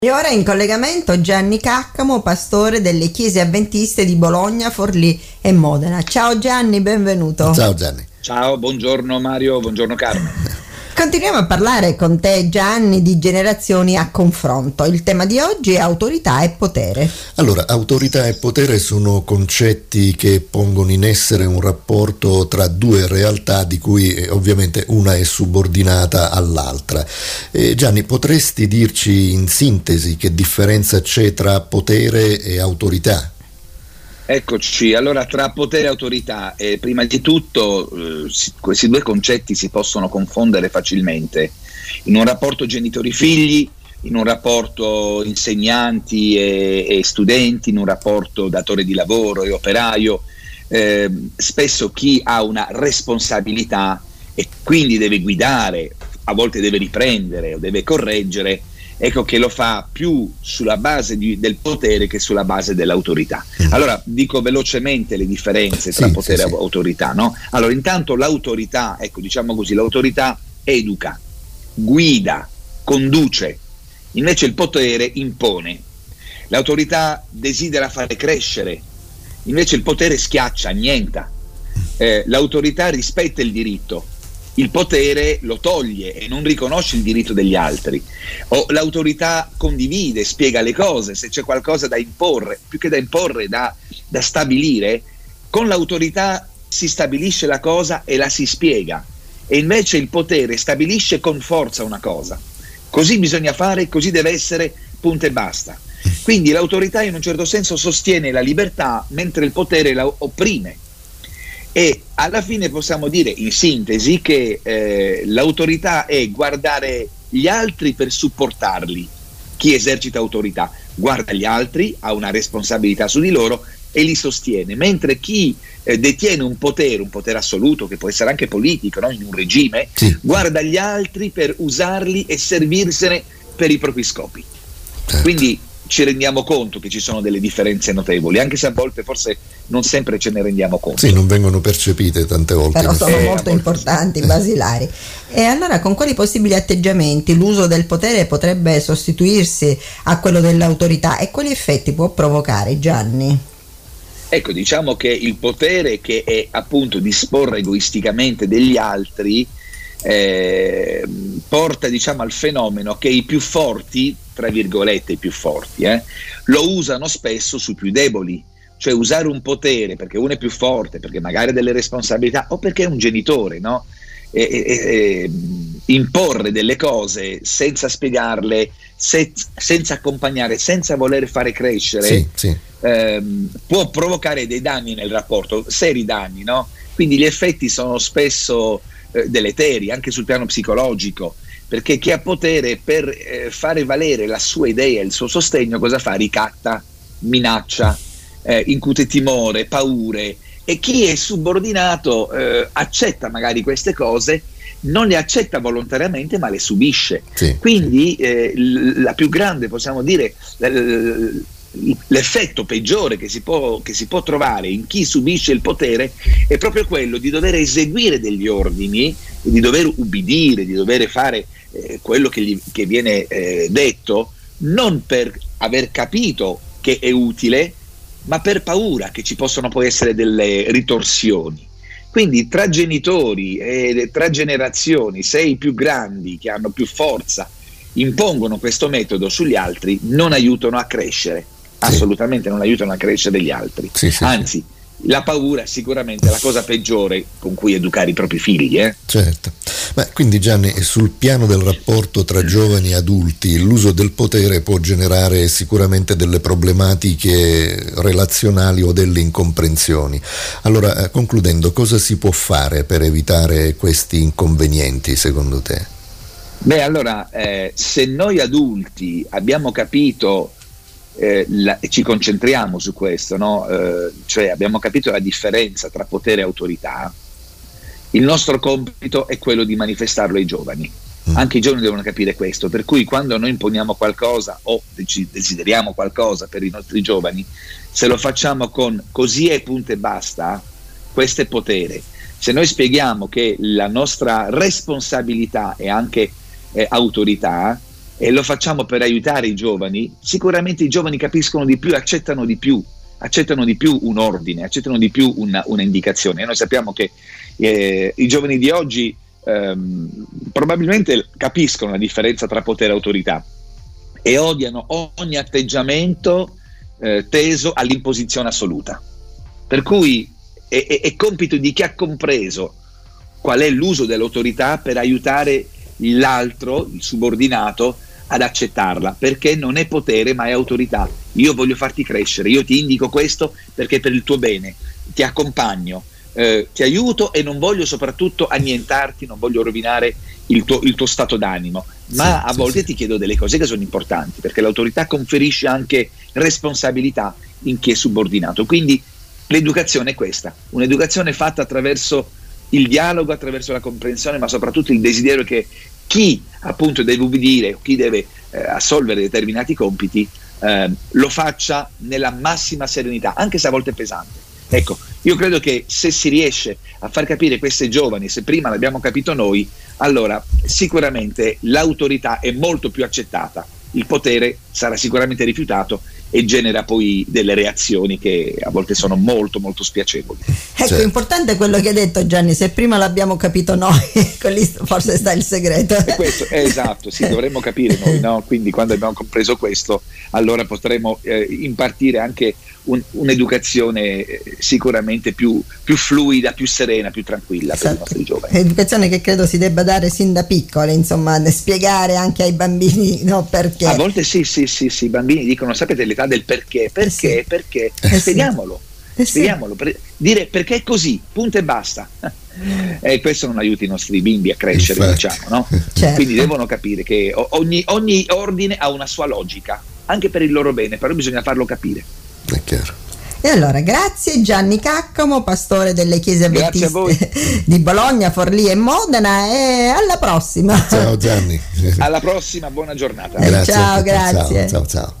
E ora in collegamento Gianni Caccamo, pastore delle chiese avventiste di Bologna, Forlì e Modena. Ciao Gianni, benvenuto. Ciao Gianni. Ciao, buongiorno Mario, buongiorno Carmen. Continuiamo a parlare con te Gianni di generazioni a confronto. Il tema di oggi è autorità e potere. Allora, autorità e potere sono concetti che pongono in essere un rapporto tra due realtà di cui ovviamente una è subordinata all'altra. Gianni, potresti dirci in sintesi che differenza c'è tra potere e autorità? Eccoci, allora tra potere e autorità, prima di tutto questi due concetti si possono confondere facilmente in un rapporto genitori-figli, in un rapporto insegnanti e studenti, in un rapporto datore di lavoro e operaio. Spesso chi ha una responsabilità e quindi deve guidare, a volte deve riprendere o deve correggere, ecco che lo fa più sulla base del potere che sulla base dell'autorità. Allora dico velocemente le differenze tra potere e autorità, no? Allora intanto l'autorità, ecco diciamo così, l'autorità educa, guida, conduce, invece il potere impone. L'autorità desidera fare crescere, invece il potere schiaccia, annienta. L'autorità rispetta il diritto, il potere lo toglie e non riconosce il diritto degli altri. O l'autorità condivide, spiega le cose, se c'è qualcosa da imporre, più che da imporre, da stabilire, con l'autorità si stabilisce la cosa e la si spiega, e invece il potere stabilisce con forza una cosa. Così bisogna fare, così deve essere, punto e basta. Quindi l'autorità in un certo senso sostiene la libertà, mentre il potere la opprime. E alla fine possiamo dire in sintesi che l'autorità è guardare gli altri per supportarli. Chi esercita autorità guarda gli altri, ha una responsabilità su di loro e li sostiene, mentre chi detiene un potere assoluto, che può essere anche politico, no? In un regime, guarda gli altri per usarli e servirsene per i propri scopi. Quindi ci rendiamo conto che ci sono delle differenze notevoli, anche se a volte forse non sempre ce ne rendiamo conto. Sì, non vengono percepite tante volte. Però sono molto importanti, basilari. E allora con quali possibili atteggiamenti l'uso del potere potrebbe sostituirsi a quello dell'autorità e quali effetti può provocare, Gianni? Ecco, diciamo che il potere, che è appunto disporre egoisticamente degli altri, porta diciamo al fenomeno che i più forti, tra virgolette i più forti, lo usano spesso sui più deboli. Cioè usare un potere perché uno è più forte, perché magari ha delle responsabilità o perché è un genitore, no? Imporre delle cose senza spiegarle, senza accompagnare, senza voler fare crescere, può provocare dei danni nel rapporto, seri danni, no? Quindi gli effetti sono spesso deleteri anche sul piano psicologico, perché chi ha potere per fare valere la sua idea, il suo sostegno, cosa fa? Ricatta, minaccia, incute timore, paure, e chi è subordinato accetta magari queste cose, non le accetta volontariamente ma le subisce. Quindi la più grande, possiamo dire, l'effetto peggiore che si può trovare in chi subisce il potere è proprio quello di dover eseguire degli ordini, di dover ubbidire, di dover fare quello che viene detto, non per aver capito che è utile, ma per paura che ci possono poi essere delle ritorsioni. Quindi tra genitori e tra generazioni, se i più grandi, che hanno più forza, impongono questo metodo sugli altri, non aiutano a crescere, assolutamente non aiutano a crescere gli altri. Anzi, la paura è sicuramente la cosa peggiore con cui educare i propri figli. Certo. Ma quindi Gianni, sul piano del rapporto tra giovani e adulti, l'uso del potere può generare sicuramente delle problematiche relazionali o delle incomprensioni. Allora, concludendo, cosa si può fare per evitare questi inconvenienti secondo te? Beh, allora, se noi adulti abbiamo capito ci concentriamo su questo, no? Cioè abbiamo capito la differenza tra potere e autorità, il nostro compito è quello di manifestarlo ai giovani. Anche i giovani devono capire questo, per cui quando noi imponiamo qualcosa o desideriamo qualcosa per i nostri giovani, se lo facciamo con così è punto e basta, questo è potere. Se noi spieghiamo che la nostra responsabilità è anche autorità, e lo facciamo per aiutare i giovani, sicuramente i giovani capiscono di più, accettano di più un ordine, accettano di più una indicazione. E noi sappiamo che i giovani di oggi probabilmente capiscono la differenza tra potere e autorità e odiano ogni atteggiamento teso all'imposizione assoluta. Per cui è compito di chi ha compreso qual è l'uso dell'autorità per aiutare l'altro, il subordinato, ad accettarla, perché non è potere ma è autorità. Io voglio farti crescere, io ti indico questo perché è per il tuo bene, ti accompagno, ti aiuto e non voglio soprattutto annientarti, non voglio rovinare il tuo stato d'animo, ma a volte ti chiedo delle cose che sono importanti, perché l'autorità conferisce anche responsabilità in chi è subordinato. Quindi l'educazione è questa, un'educazione fatta attraverso il dialogo, attraverso la comprensione, ma soprattutto il desiderio che chi appunto deve ubbidire, chi deve assolvere determinati compiti, lo faccia nella massima serenità, anche se a volte è pesante. Ecco, io credo che se si riesce a far capire questi giovani, se prima l'abbiamo capito noi, allora sicuramente l'autorità è molto più accettata, il potere sarà sicuramente rifiutato e genera poi delle reazioni che a volte sono molto molto spiacevoli. Ecco, importante quello che hai detto, Gianni, se prima l'abbiamo capito noi, lì forse sta il segreto. E questo è esatto, sì, dovremmo capire noi, no? Quindi quando abbiamo compreso questo, allora potremo impartire anche un'educazione sicuramente più fluida, più serena, più tranquilla per i nostri giovani. Educazione che credo si debba dare sin da piccole, insomma, spiegare anche ai bambini, no, perché. A volte sì, i bambini dicono, sapete l'età del perché, spieghiamolo, dire perché è così, punto e basta. E questo non aiuta i nostri bimbi a crescere, diciamo, no? Certo. Quindi devono capire che ogni ordine ha una sua logica, anche per il loro bene, però bisogna farlo capire. È chiaro. E allora, grazie Gianni Caccamo, pastore delle chiese avventiste di Bologna, Forlì e Modena, e alla prossima. Ciao Gianni. Alla prossima, buona giornata. Ciao, grazie. Ciao.